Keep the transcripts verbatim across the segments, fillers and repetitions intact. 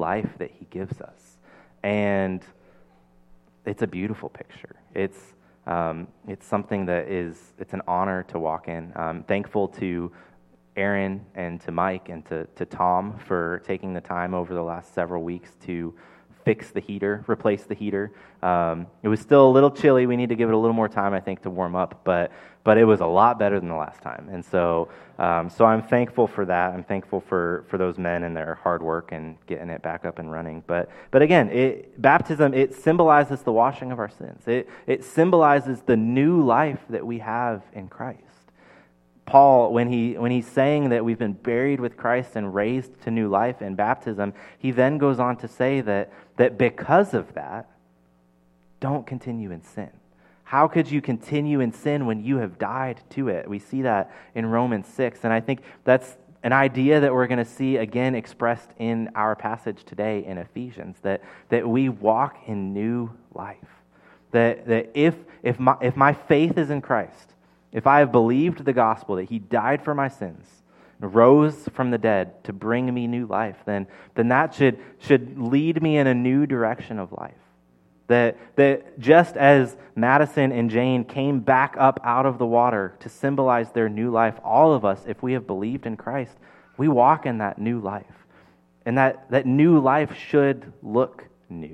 life that he gives us. And it's a beautiful picture. It's um, it's something that is, it's an honor to walk in. I'm thankful to Aaron and to Mike and to, to Tom for taking the time over the last several weeks to fix the heater, replace the heater. Um, it was still a little chilly. We need to give it a little more time, I think, to warm up, but but it was a lot better than the last time. And so um, so I'm thankful for that. I'm thankful for, for those men and their hard work and getting it back up and running. But but again, it, baptism, it symbolizes the washing of our sins. It it symbolizes the new life that we have in Christ. Paul, when he when he's saying that we've been buried with Christ and raised to new life in baptism, he then goes on to say that that because of that, don't continue in sin. How could you continue in sin when you have died to it? We see that in Romans six, and I think that's an idea that we're going to see again expressed in our passage today in Ephesians, that that we walk in new life. That that if if my if my faith is in Christ, if I have believed the gospel that he died for my sins, rose from the dead to bring me new life, then, then that should, should lead me in a new direction of life. That, that just as Madison and Jane came back up out of the water to symbolize their new life, all of us, if we have believed in Christ, we walk in that new life. And that, that new life should look new.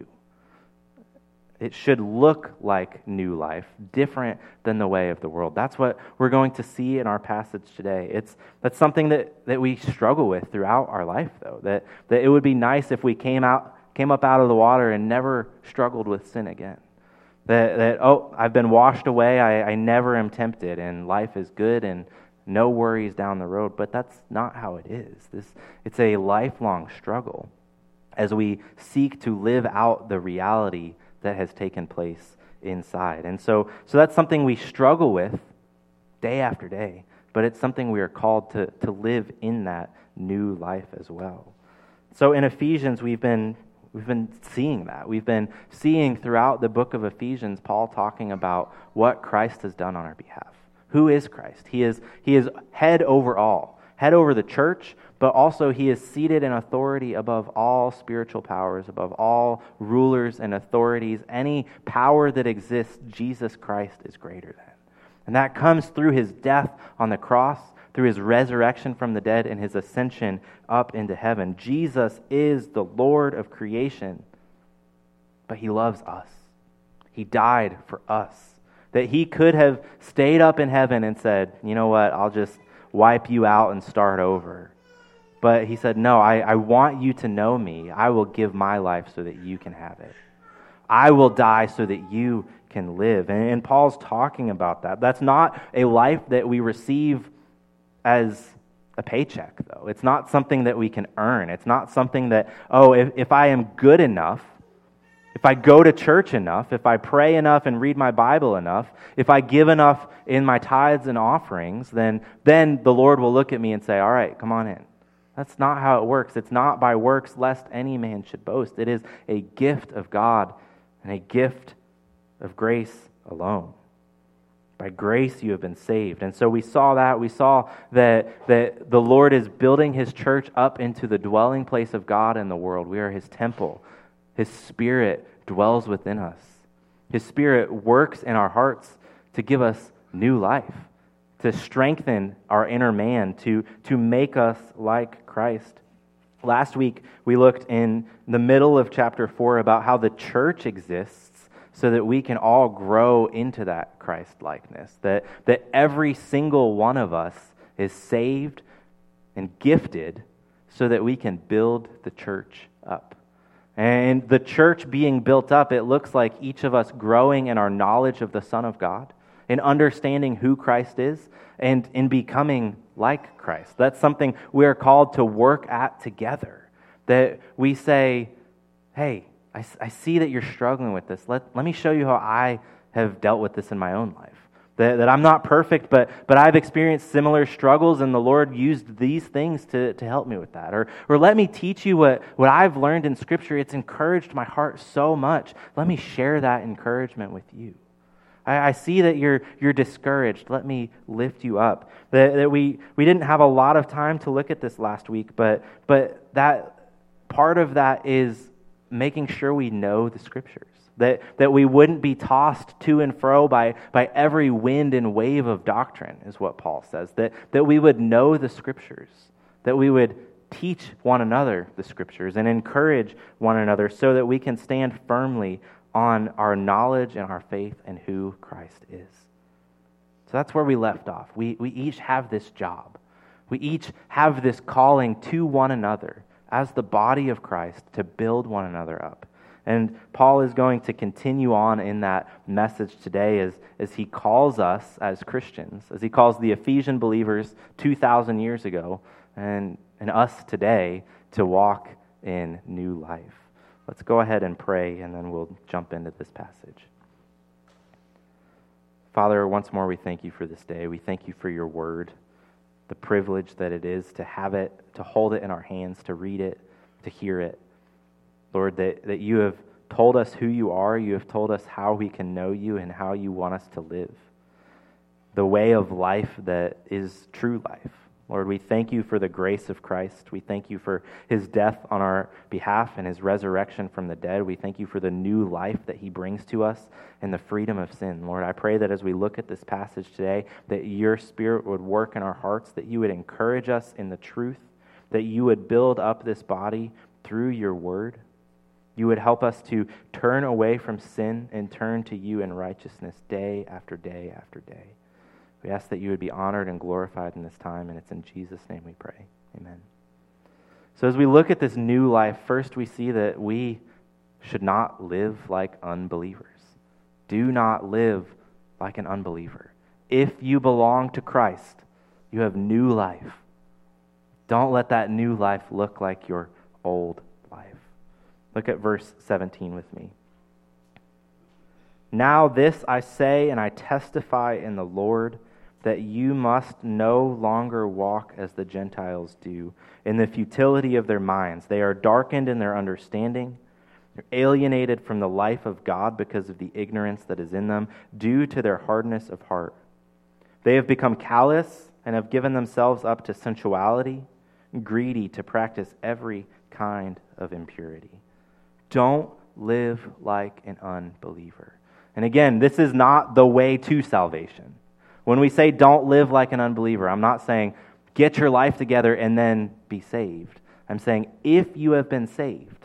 It should look like new life, different than the way of the world. That's what we're going to see in our passage today. It's that's something that, that we struggle with throughout our life, though. That that it would be nice if we came out came up out of the water and never struggled with sin again. That that oh, I've been washed away. I, I never am tempted, and life is good, and no worries down the road. But that's not how it is. This it's a lifelong struggle as we seek to live out the reality that has taken place inside. And so so that's something we struggle with day after day, but it's something we are called to, to live in that new life as well. So in Ephesians, we've been we've been seeing that. We've been seeing throughout the book of Ephesians, Paul talking about what Christ has done on our behalf. Who is Christ? He is he is head over all, head over the church, but also he is seated in authority above all spiritual powers, above all rulers and authorities. Any power that exists, Jesus Christ is greater than. And that comes through his death on the cross, through his resurrection from the dead, and his ascension up into heaven. Jesus is the Lord of creation, but he loves us. He died for us. That he could have stayed up in heaven and said, you know what, I'll just wipe you out and start over. But he said, no, I, I want you to know me. I will give my life so that you can have it. I will die so that you can live. And, and Paul's talking about that. That's not a life that we receive as a paycheck, though. It's not something that we can earn. It's not something that, oh, if, if I am good enough, if I go to church enough, if I pray enough and read my Bible enough, if I give enough in my tithes and offerings, then, then the Lord will look at me and say, all right, come on in. That's not how it works. It's not by works, lest any man should boast. It is a gift of God and a gift of grace alone. By grace you have been saved. And so we saw that. We saw that, that the Lord is building his church up into the dwelling place of God in the world. We are his temple. His Spirit dwells within us. His Spirit works in our hearts to give us new life, to strengthen our inner man, to, to make us like Christ. Last week, we looked in the middle of chapter four about how the church exists so that we can all grow into that Christ-likeness, that, that every single one of us is saved and gifted so that we can build the church up. And the church being built up, it looks like each of us growing in our knowledge of the Son of God, in understanding who Christ is, and in becoming like Christ. That's something we are called to work at together. That we say, hey, I, I see that you're struggling with this. Let, let me show you how I have dealt with this in my own life. That, that I'm not perfect, but but I've experienced similar struggles, and the Lord used these things to, to help me with that. Or or let me teach you what, what I've learned in Scripture. It's encouraged my heart so much. Let me share that encouragement with you. I, I see that you're you're discouraged. Let me lift you up. That, that we, we didn't have a lot of time to look at this last week, but but that part of that is making sure we know the Scriptures, that, that we wouldn't be tossed to and fro by, by every wind and wave of doctrine, is what Paul says, that, that we would know the Scriptures, that we would teach one another the Scriptures and encourage one another so that we can stand firmly on our knowledge and our faith in who Christ is. So that's where we left off. We, we each have this job. We each have this calling to one another as the body of Christ to build one another up. And Paul is going to continue on in that message today as, as he calls us as Christians, as he calls the Ephesian believers two thousand years ago and, and us today to walk in new life. Let's go ahead and pray, and then we'll jump into this passage. Father, once more we thank you for this day. We thank you for your word, the privilege that it is to have it, to hold it in our hands, to read it, to hear it. Lord, that, that you have told us who you are, you have told us how we can know you and how you want us to live. The way of life that is true life. Lord, we thank you for the grace of Christ. We thank you for his death on our behalf and his resurrection from the dead. We thank you for the new life that he brings to us and the freedom of sin. Lord, I pray that as we look at this passage today, that your Spirit would work in our hearts, that you would encourage us in the truth, that you would build up this body through your word. You would help us to turn away from sin and turn to you in righteousness day after day after day. We ask that you would be honored and glorified in this time, and it's in Jesus' name we pray. Amen. So as we look at this new life, first we see that we should not live like unbelievers. Do not live like an unbeliever. If you belong to Christ, you have new life. Don't let that new life look like your old life. Look at verse seventeen with me. Now this I say and I testify in the Lord, that you must no longer walk as the Gentiles do, in the futility of their minds. They are darkened in their understanding. They're alienated from the life of God because of the ignorance that is in them, due to their hardness of heart. They have become callous and have given themselves up to sensuality, greedy to practice every kind of impurity. Don't live like an unbeliever. And again, this is not the way to salvation. When we say don't live like an unbeliever, I'm not saying get your life together and then be saved. I'm saying if you have been saved,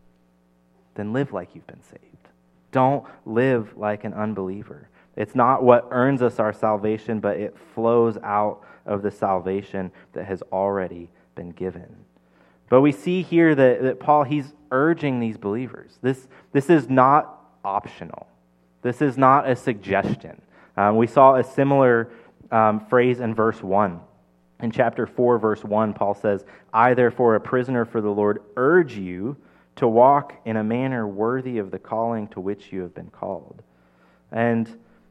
then live like you've been saved. Don't live like an unbeliever. It's not what earns us our salvation, but it flows out of the salvation that has already been given. But we see here that, that Paul, he's urging these believers. This, this is not optional. This is not a suggestion. Um, we saw a similar um, phrase in verse one. In chapter four, verse one, Paul says, I, therefore, a prisoner for the Lord, urge you to walk in a manner worthy of the calling to which you have been called. And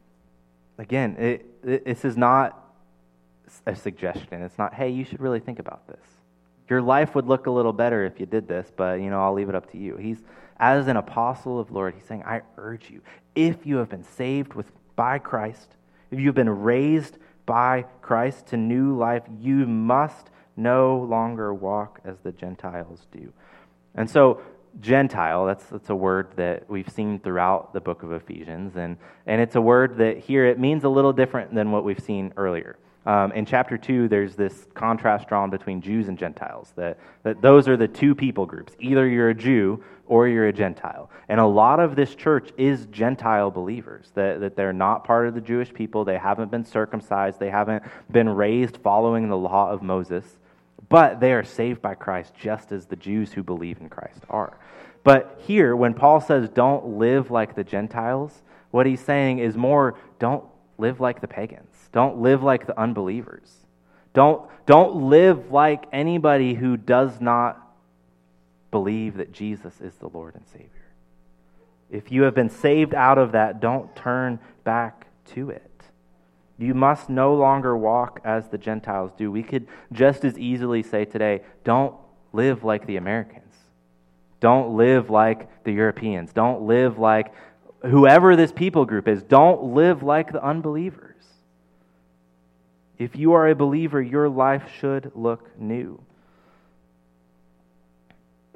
again, it, it, this is not a suggestion. It's not, hey, you should really think about this. Your life would look a little better if you did this, but, you know, I'll leave it up to you. He's, as an apostle of the Lord, he's saying, I urge you, if you have been saved with by Christ, if you've been raised by Christ to new life, you must no longer walk as the Gentiles do. And so, Gentile, that's that's a word that we've seen throughout the book of Ephesians, and, and it's a word that here it means a little different than what we've seen earlier. Um, in chapter two, there's this contrast drawn between Jews and Gentiles, that, that those are the two people groups. Either you're a Jew or you're a Gentile. And a lot of this church is Gentile believers, that, that they're not part of the Jewish people, they haven't been circumcised, they haven't been raised following the law of Moses, but they are saved by Christ just as the Jews who believe in Christ are. But here, when Paul says don't live like the Gentiles, what he's saying is more, don't live like the pagans. Don't live like the unbelievers. Don't, don't live like anybody who does not believe that Jesus is the Lord and Savior. If you have been saved out of that, don't turn back to it. You must no longer walk as the Gentiles do. We could just as easily say today, don't live like the Americans. Don't live like the Europeans. Don't live like whoever this people group is. Don't live like the unbelievers. If you are a believer, your life should look new.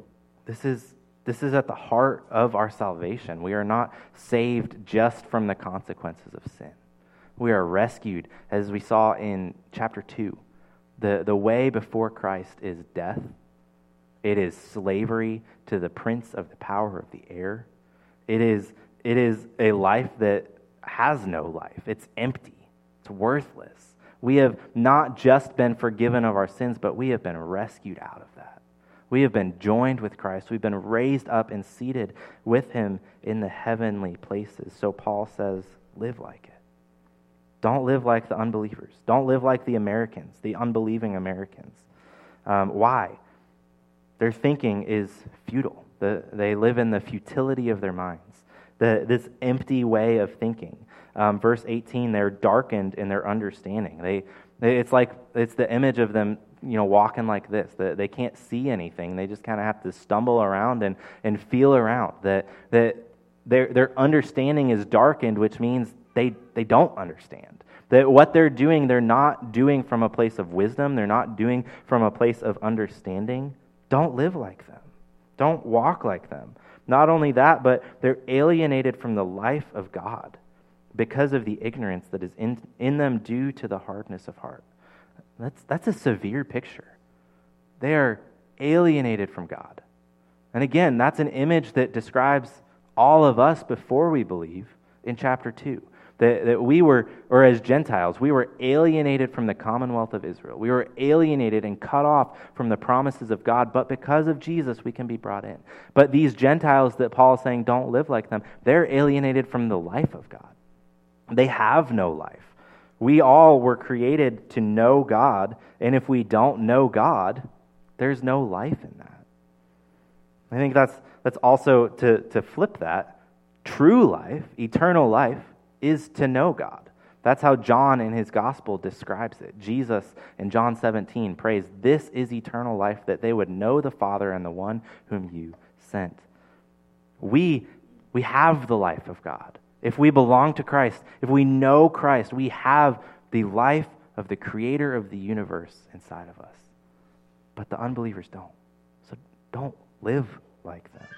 This is This is at the heart of our salvation. We are not saved just from the consequences of sin. We are rescued, as we saw in chapter two. The, the way before Christ is death. It is slavery to the prince of the power of the air. It is, it is a life that has no life. It's empty. It's worthless. We have not just been forgiven of our sins, but we have been rescued out of that. We have been joined with Christ. We've been raised up and seated with him in the heavenly places. So Paul says, live like it. Don't live like the unbelievers. Don't live like the Americans, the unbelieving Americans. Um, why? Their thinking is futile. The, they live in the futility of their minds, the, this empty way of thinking. Um, verse eighteen, they're darkened in their understanding. They, they, it's like it's the image of them, you know, walking like this. That they can't see anything. They just kind of have to stumble around and, and feel around. That that their their understanding is darkened, which means they they don't understand. That what they're doing, they're not doing from a place of wisdom. They're not doing from a place of understanding. Don't live like them. Don't walk like them. Not only that, but they're alienated from the life of God because of the ignorance that is in, in them due to the hardness of heart. That's, that's a severe picture. They are alienated from God. And again, that's an image that describes all of us before we believe in chapter two. That, that we were, or as Gentiles, we were alienated from the commonwealth of Israel. We were alienated and cut off from the promises of God, but because of Jesus, we can be brought in. But these Gentiles that Paul is saying don't live like them, they're alienated from the life of God. They have no life. We all were created to know God, and if we don't know God, there's no life in that. I think that's that's also, to, to flip that, true life, eternal life, is to know God. That's how John in his gospel describes it. Jesus in John seventeen prays, "This is eternal life, that they would know the Father and the one whom you sent." We, we have the life of God. If we belong to Christ, if we know Christ, we have the life of the creator of the universe inside of us. But the unbelievers don't. So don't live like them.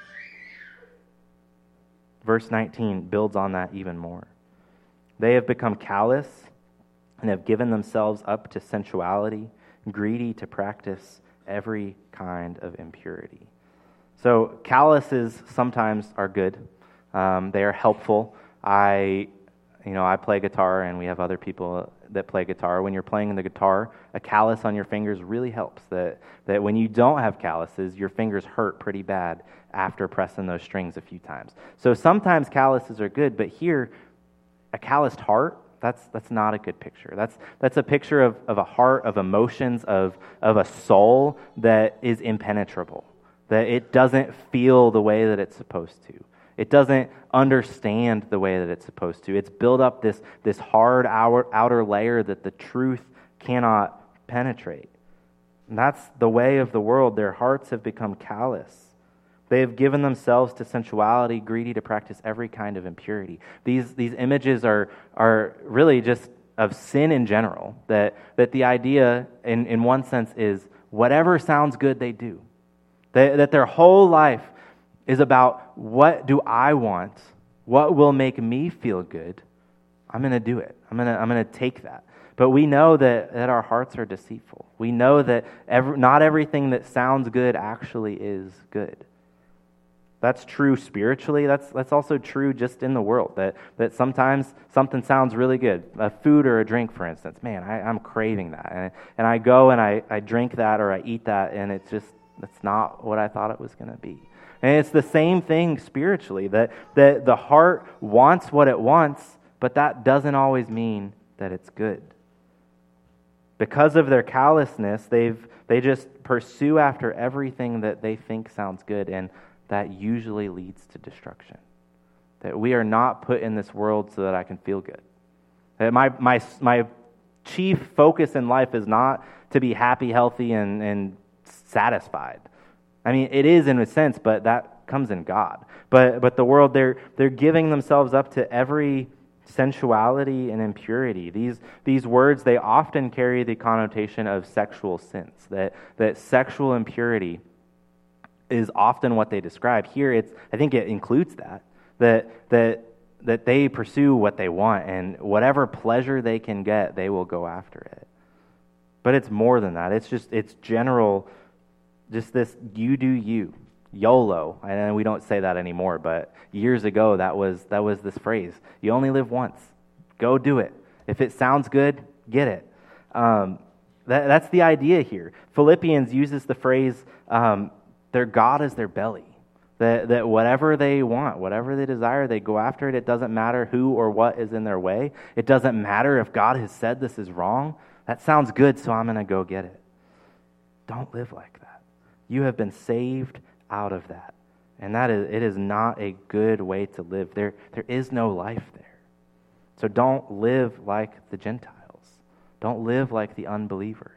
Verse nineteen builds on that even more. They have become callous and have given themselves up to sensuality, greedy to practice every kind of impurity. So calluses sometimes are good. Um, they are helpful. I, you know, I play guitar, and we have other people that play guitar. When you're playing the guitar, a callus on your fingers really helps. That that when you don't have calluses, your fingers hurt pretty bad after pressing those strings a few times. So sometimes calluses are good, but here, a calloused heart, that's that's not a good picture. That's that's a picture of, of a heart, of emotions, of, of a soul that is impenetrable, that it doesn't feel the way that it's supposed to. It doesn't understand the way that it's supposed to. It's built up this, this hard outer, outer layer that the truth cannot penetrate. And that's the way of the world. Their hearts have become callous. They have given themselves to sensuality, greedy to practice every kind of impurity. These these images are are really just of sin in general, that, that the idea, in, in one sense, is whatever sounds good, they do. That, that their whole life is about, what do I want? What will make me feel good? I'm going to do it. I'm going to I'm going to take that. But we know that, that our hearts are deceitful. We know that every, not everything that sounds good actually is good. That's true spiritually. That's that's also true just in the world. That that sometimes something sounds really good, a food or a drink, for instance. Man, I, I'm craving that, and and I go and I, I drink that or I eat that, and it's just that's not what I thought it was going to be. And it's the same thing spiritually. That that the heart wants what it wants, but that doesn't always mean that it's good. Because of their callousness, they've they just pursue after everything that they think sounds good, and that usually leads to destruction. That we are not put in this world so that I can feel good. That my my my chief focus in life is not to be happy, healthy, and, and satisfied. I mean, it is in a sense, but that comes in God. But but the world, they're they're giving themselves up to every sensuality and impurity. These these words, they often carry the connotation of sexual sins. That that sexual impurity is often what they describe. Here, it's I think it includes that, that that that they pursue what they want, and whatever pleasure they can get, they will go after it. But it's more than that. It's just, it's general, just this you do you, YOLO. And we don't say that anymore, but years ago, that was that was this phrase. You only live once. Go do it. If it sounds good, get it. Um, that, that's the idea here. Philippians uses the phrase, um, their God is their belly. That, that whatever they want, whatever they desire, they go after it. It doesn't matter who or what is in their way. It doesn't matter if God has said this is wrong. That sounds good, so I'm going to go get it. Don't live like that. You have been saved out of that. And that is, it is not a good way to live. There, there is no life there. So don't live like the Gentiles. Don't live like the unbelievers.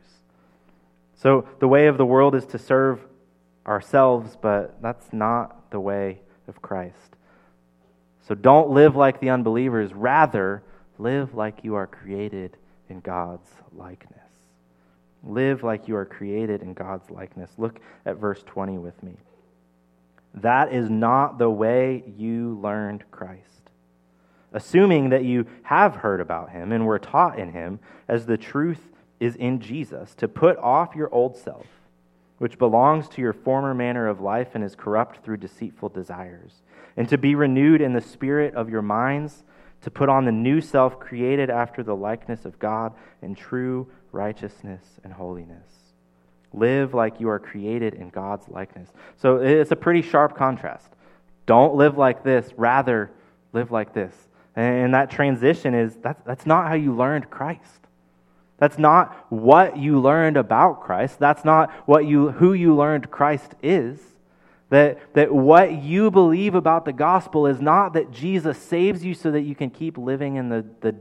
So the way of the world is to serve ourselves, but that's not the way of Christ. So don't live like the unbelievers. Rather, live like you are created in God's likeness. Live like you are created in God's likeness. Look at verse twenty with me. That is not the way you learned Christ, assuming that you have heard about him and were taught in him, as the truth is in Jesus, to put off your old self, which belongs to your former manner of life and is corrupt through deceitful desires, and to be renewed in the spirit of your minds, to put on the new self created after the likeness of God in true righteousness and holiness. Live like you are created in God's likeness. So it's a pretty sharp contrast. Don't live like this, rather live like this. And that transition is, that's, that's not how you learned Christ. That's not what you learned about Christ. That's not what you who you learned Christ is. That, that what you believe about the gospel is not that Jesus saves you so that you can keep living in the, the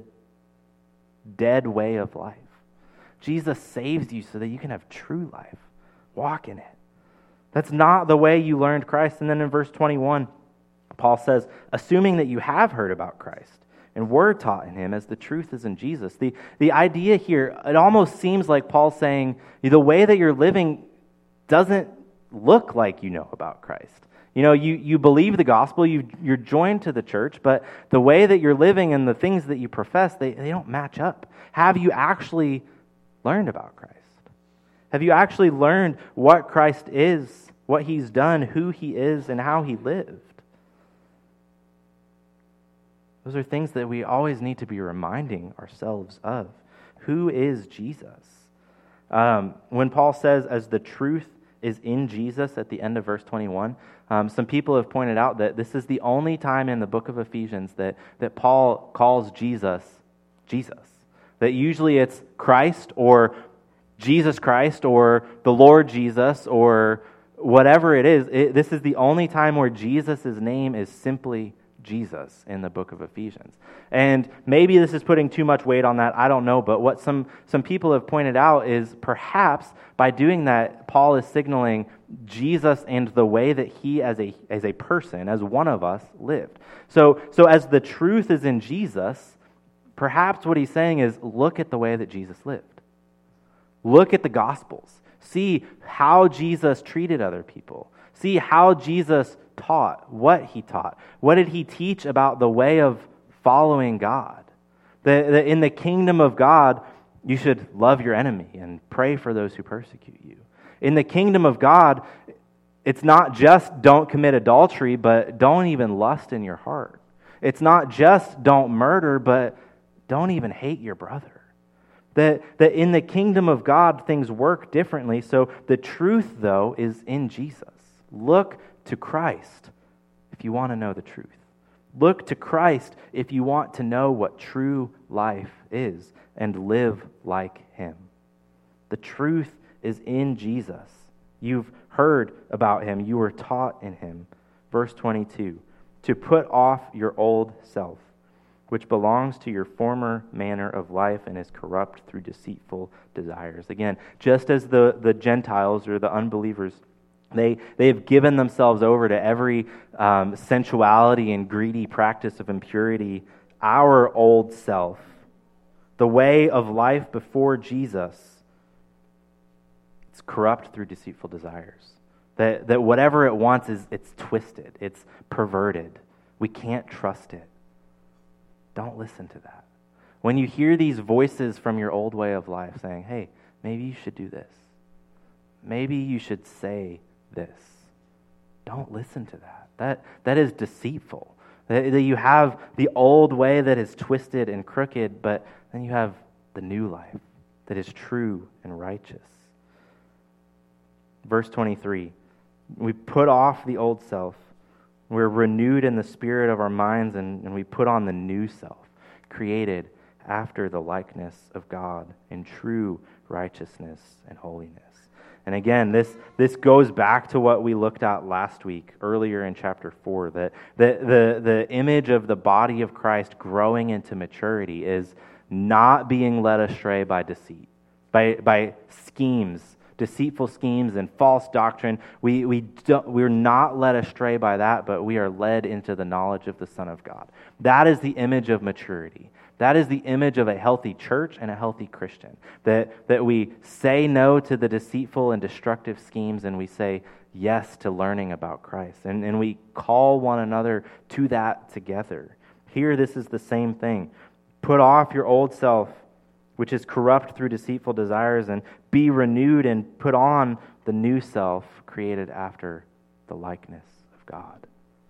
dead way of life. Jesus saves you so that you can have true life. Walk in it. That's not the way you learned Christ. And then in verse twenty-one, Paul says, assuming that you have heard about Christ and were taught in him as the truth is in Jesus. The, the idea here, it almost seems like Paul's saying, the way that you're living doesn't look like you know about Christ. You know, you, you believe the gospel, you, you're joined to the church, but the way that you're living and the things that you profess, they, they don't match up. Have you actually learned about Christ? Have you actually learned what Christ is, what he's done, who he is, and how he lived? Those are things that we always need to be reminding ourselves of. Who is Jesus? Um, when Paul says, as the truth is in Jesus at the end of verse twenty-one, um, some people have pointed out that this is the only time in the book of Ephesians that, that Paul calls Jesus, Jesus. That usually it's Christ or Jesus Christ or the Lord Jesus or whatever it is. It, this is the only time where Jesus' name is simply Jesus in the book of Ephesians. And maybe this is putting too much weight on that, I don't know, but what some, some people have pointed out is perhaps by doing that, Paul is signaling Jesus and the way that he as a as a person, as one of us, lived. So, so as the truth is in Jesus, perhaps what he's saying is look at the way that Jesus lived. Look at the Gospels. See how Jesus treated other people. See how Jesus taught, what he taught. What did he teach about the way of following God? That, that in the kingdom of God, you should love your enemy and pray for those who persecute you. In the kingdom of God, it's not just don't commit adultery, but don't even lust in your heart. It's not just don't murder, but don't even hate your brother. That, that in the kingdom of God, things work differently. So the truth, though, is in Jesus. Look to Christ if you want to know the truth. Look to Christ if you want to know what true life is and live like him. The truth is in Jesus. You've heard about him. You were taught in him. Verse twenty-two, to put off your old self, which belongs to your former manner of life and is corrupt through deceitful desires. Again, just as the, the Gentiles or the unbelievers, they, they've given themselves over to every um, sensuality and greedy practice of impurity, our old self, the way of life before Jesus, it's corrupt through deceitful desires. That, that whatever it wants is it's twisted, it's perverted. We can't trust it. Don't listen to that. When you hear these voices from your old way of life saying, hey, maybe you should do this. Maybe you should say this. Don't listen to that. That, that is deceitful. That, that you have the old way that is twisted and crooked, but then you have the new life that is true and righteous. Verse twenty-three, we put off the old self. We're renewed in the spirit of our minds, and, and we put on the new self, created after the likeness of God in true righteousness and holiness. And again, this, this goes back to what we looked at last week, earlier in chapter four, that the, the, the image of the body of Christ growing into maturity is not being led astray by deceit, by, by schemes, deceitful schemes and false doctrine. We, we don't, we're not led astray by that, but we are led into the knowledge of the Son of God. That is the image of maturity. That is the image of a healthy church and a healthy Christian. That, that we say no to the deceitful and destructive schemes, and we say yes to learning about Christ. And, and we call one another to that together. Here, this is the same thing. Put off your old self, which is corrupt through deceitful desires, and be renewed and put on the new self created after the likeness of God.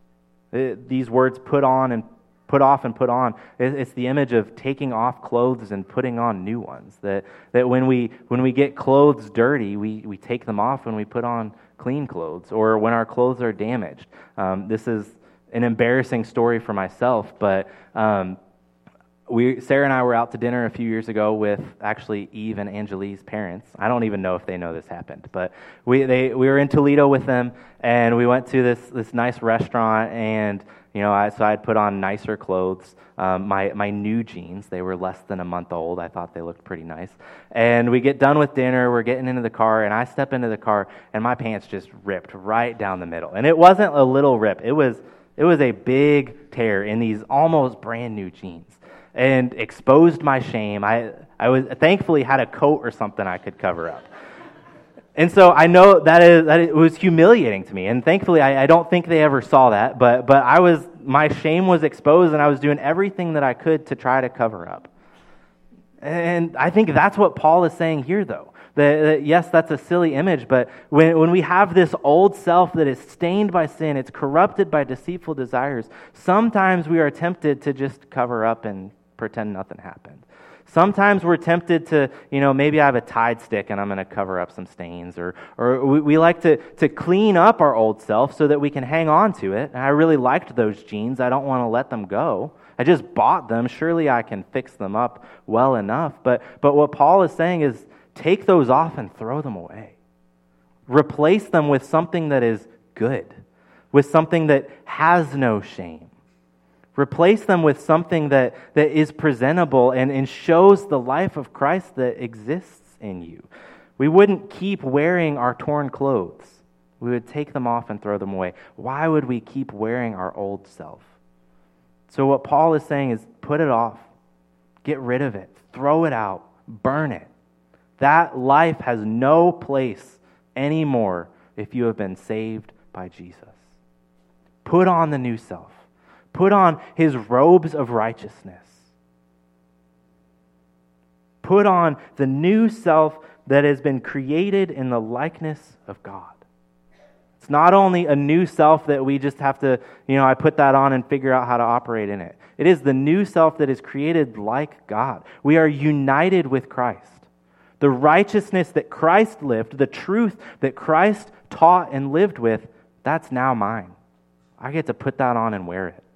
It, these words, put on and put off and put on, it, it's the image of taking off clothes and putting on new ones. That that when we when we get clothes dirty, we, we take them off and we put on clean clothes, or when our clothes are damaged. Um, this is an embarrassing story for myself, but um, We, Sarah and I were out to dinner a few years ago with actually Eve and Angelie's parents. I don't even know if they know this happened, but we they we were in Toledo with them, and we went to this this nice restaurant, and you know, I, so I had put on nicer clothes, um, my my new jeans. They were less than a month old. I thought they looked pretty nice. And we get done with dinner. We're getting into the car, and I step into the car, and my pants just ripped right down the middle. And it wasn't a little rip. It was it was a big tear in these almost brand new jeans. And exposed my shame. I, I was thankfully had a coat or something I could cover up. And so I know that is that it was humiliating to me. And thankfully I, I don't think they ever saw that, but but I was my shame was exposed, and I was doing everything that I could to try to cover up. And I think that's what Paul is saying here, though. That, that yes, that's a silly image, but when, when we have this old self that is stained by sin, it's corrupted by deceitful desires, sometimes we are tempted to just cover up and pretend nothing happened. Sometimes we're tempted to, you know, maybe I have a Tide stick and I'm going to cover up some stains, or or we, we like to, to clean up our old self so that we can hang on to it. And I really liked those jeans. I don't want to let them go. I just bought them. Surely I can fix them up well enough. But but what Paul is saying is, take those off and throw them away. Replace them with something that is good, with something that has no shame. Replace them with something that, that is presentable and, and shows the life of Christ that exists in you. We wouldn't keep wearing our torn clothes. We would take them off and throw them away. Why would we keep wearing our old self? So what Paul is saying is, put it off. Get rid of it. Throw it out. Burn it. That life has no place anymore if you have been saved by Jesus. Put on the new self. Put on his robes of righteousness. Put on the new self that has been created in the likeness of God. It's not only a new self that we just have to, you know, I put that on and figure out how to operate in it. It is the new self that is created like God. We are united with Christ. The righteousness that Christ lived, the truth that Christ taught and lived with, that's now mine. I get to put that on and wear it.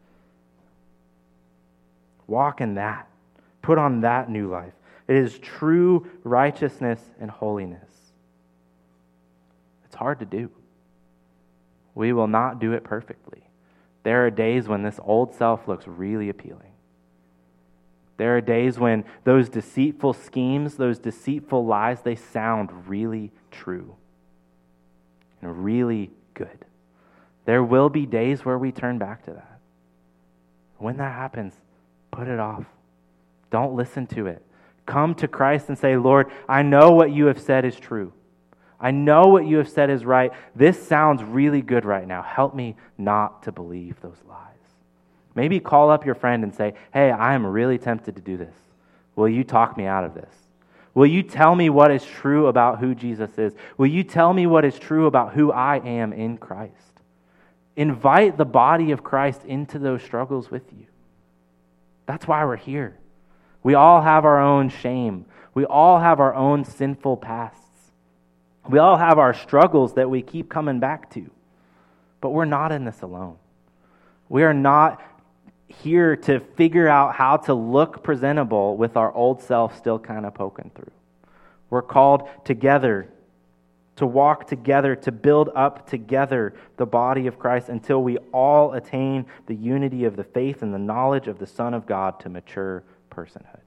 Walk in that. Put on that new life. It is true righteousness and holiness. It's hard to do. We will not do it perfectly. There are days when this old self looks really appealing. There are days when those deceitful schemes, those deceitful lies, they sound really true and really good. There will be days where we turn back to that. When that happens, put it off. Don't listen to it. Come to Christ and say, Lord, I know what you have said is true. I know what you have said is right. This sounds really good right now. Help me not to believe those lies. Maybe call up your friend and say, hey, I am really tempted to do this. Will you talk me out of this? Will you tell me what is true about who Jesus is? Will you tell me what is true about who I am in Christ? Invite the body of Christ into those struggles with you. That's why we're here. We all have our own shame. We all have our own sinful pasts. We all have our struggles that we keep coming back to. But we're not in this alone. We are not here to figure out how to look presentable with our old self still kind of poking through. We're called together to walk together, to build up together the body of Christ until we all attain the unity of the faith and the knowledge of the Son of God to mature personhood.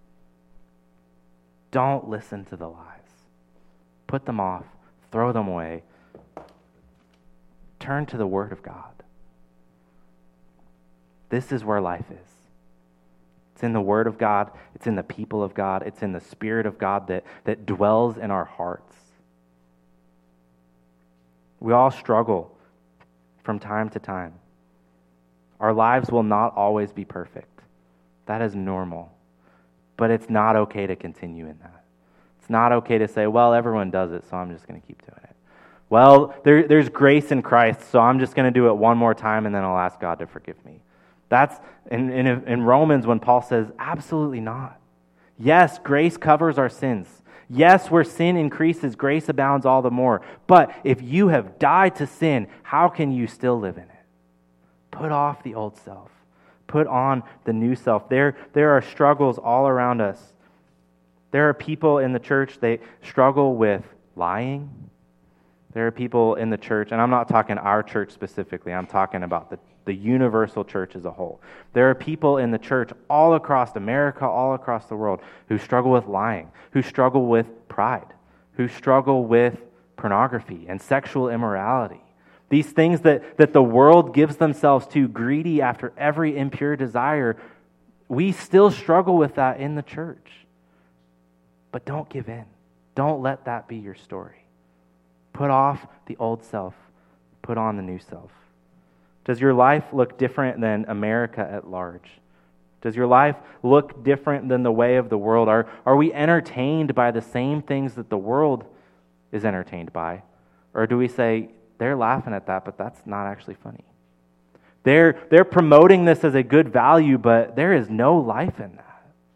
Don't listen to the lies. Put them off. Throw them away. Turn to the Word of God. This is where life is. It's in the Word of God. It's in the people of God. It's in the Spirit of God that, that dwells in our hearts. We all struggle from time to time. Our lives will not always be perfect. That is normal. But it's not okay to continue in that. It's not okay to say, well, everyone does it, so I'm just going to keep doing it. Well, there, there's grace in Christ, so I'm just going to do it one more time and then I'll ask God to forgive me. That's in, in, in Romans when Paul says, absolutely not. Yes, grace covers our sins. Yes, where sin increases, grace abounds all the more. But if you have died to sin, how can you still live in it? Put off the old self. Put on the new self. There, there are struggles all around us. There are people in the church, they struggle with lying. There are people in the church, and I'm not talking our church specifically, I'm talking about the, the universal church as a whole. There are people in the church all across America, all across the world, who struggle with lying, who struggle with pride, who struggle with pornography and sexual immorality. These things that, that the world gives themselves to, greedy after every impure desire, we still struggle with that in the church. But don't give in. Don't let that be your story. Put off the old self. Put on the new self. Does your life look different than America at large? Does your life look different than the way of the world? Are, are we entertained by the same things that the world is entertained by? Or do we say, they're laughing at that, but that's not actually funny? They're, they're promoting this as a good value, but there is no life in that.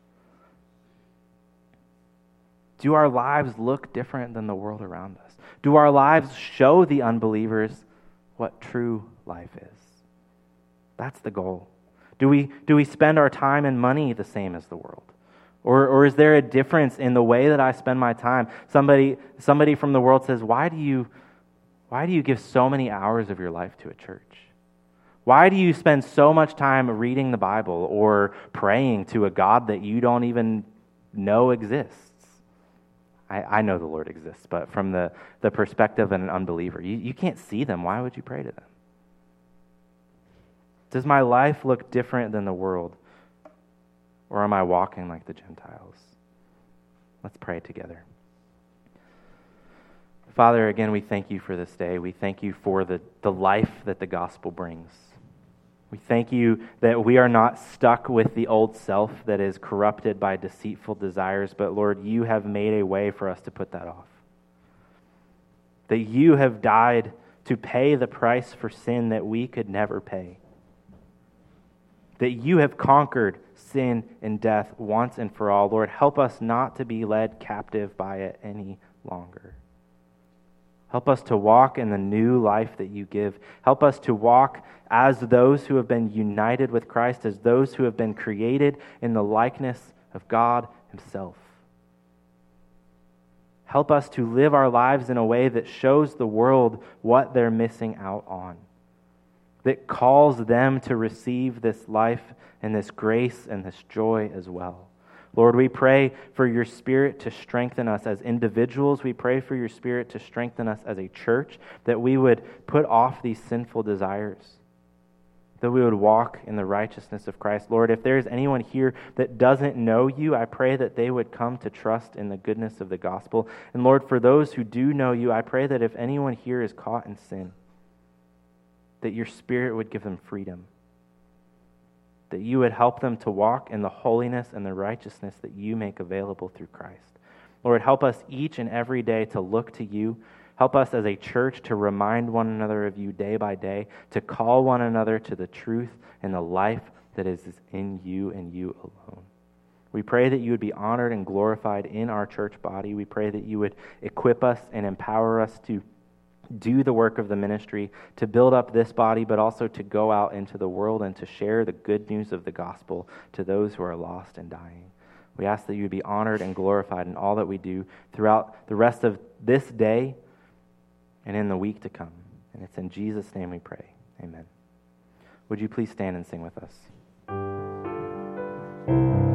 Do our lives look different than the world around us? Do our lives show the unbelievers what true life is? That's the goal. Do we, do we spend our time and money the same as the world? Or, or is there a difference in the way that I spend my time? Somebody, somebody from the world says, why do you, why do you give so many hours of your life to a church? Why do you spend so much time reading the Bible or praying to a God that you don't even know exists? I, I know the Lord exists, but from the, the perspective of an unbeliever, you, you can't see them. Why would you pray to them? Does my life look different than the world? Or am I walking like the Gentiles? Let's pray together. Father, again, we thank you for this day. We thank you for the, the life that the gospel brings. We thank you that we are not stuck with the old self that is corrupted by deceitful desires, but Lord, you have made a way for us to put that off. That you have died to pay the price for sin that we could never pay. That you have conquered sin and death once and for all. Lord, help us not to be led captive by it any longer. Help us to walk in the new life that you give. Help us to walk as those who have been united with Christ, as those who have been created in the likeness of God himself. Help us to live our lives in a way that shows the world what they're missing out on, that calls them to receive this life and this grace and this joy as well. Lord, we pray for your Spirit to strengthen us as individuals. We pray for your Spirit to strengthen us as a church, that we would put off these sinful desires, that we would walk in the righteousness of Christ. Lord, if there is anyone here that doesn't know you, I pray that they would come to trust in the goodness of the gospel. And Lord, for those who do know you, I pray that if anyone here is caught in sin, that your Spirit would give them freedom, that you would help them to walk in the holiness and the righteousness that you make available through Christ. Lord, help us each and every day to look to you. Help us as a church to remind one another of you day by day, to call one another to the truth and the life that is in you and you alone. We pray that you would be honored and glorified in our church body. We pray that you would equip us and empower us to do the work of the ministry, to build up this body, but also to go out into the world and to share the good news of the gospel to those who are lost and dying. We ask that you would be honored and glorified in all that we do throughout the rest of this day and in the week to come. And it's in Jesus' name we pray. Amen. Would you please stand and sing with us?